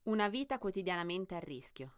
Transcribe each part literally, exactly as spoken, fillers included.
Una vita quotidianamente a rischio.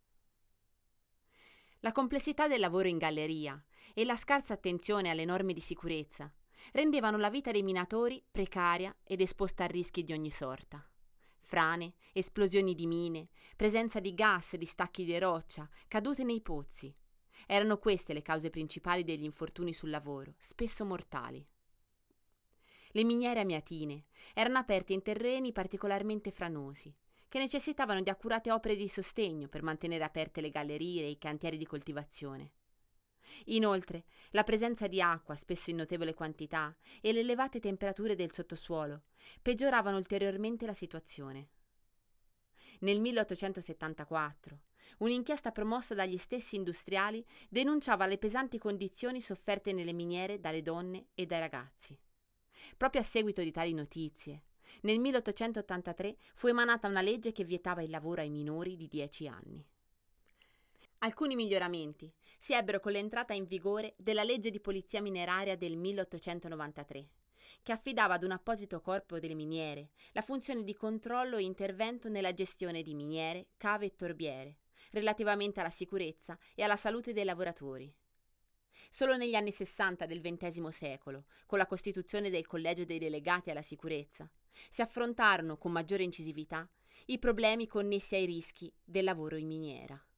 La complessità del lavoro in galleria e la scarsa attenzione alle norme di sicurezza rendevano la vita dei minatori precaria ed esposta a rischi di ogni sorta. Frane, esplosioni di mine, presenza di gas, di stacchi di roccia, cadute nei pozzi. Erano queste le cause principali degli infortuni sul lavoro, spesso mortali. Le miniere amiatine erano aperte in terreni particolarmente franosi, che necessitavano di accurate opere di sostegno per mantenere aperte le gallerie e i cantieri di coltivazione. Inoltre, la presenza di acqua, spesso in notevole quantità, e le elevate temperature del sottosuolo peggioravano ulteriormente la situazione. Nel milleottocentosettantaquattro, un'inchiesta promossa dagli stessi industriali denunciava le pesanti condizioni sofferte nelle miniere dalle donne e dai ragazzi. Proprio a seguito di tali notizie, nel milleottocentottantatré fu emanata una legge che vietava il lavoro ai minori di dieci anni. Alcuni miglioramenti si ebbero con l'entrata in vigore della legge di polizia mineraria del milleottocentonovantatré, che affidava ad un apposito corpo delle miniere la funzione di controllo e intervento nella gestione di miniere, cave e torbiere, relativamente alla sicurezza e alla salute dei lavoratori. Solo negli anni sessanta del ventesimo secolo, con la costituzione del Collegio dei Delegati alla Sicurezza, si affrontarono con maggiore incisività i problemi connessi ai rischi del lavoro in miniera.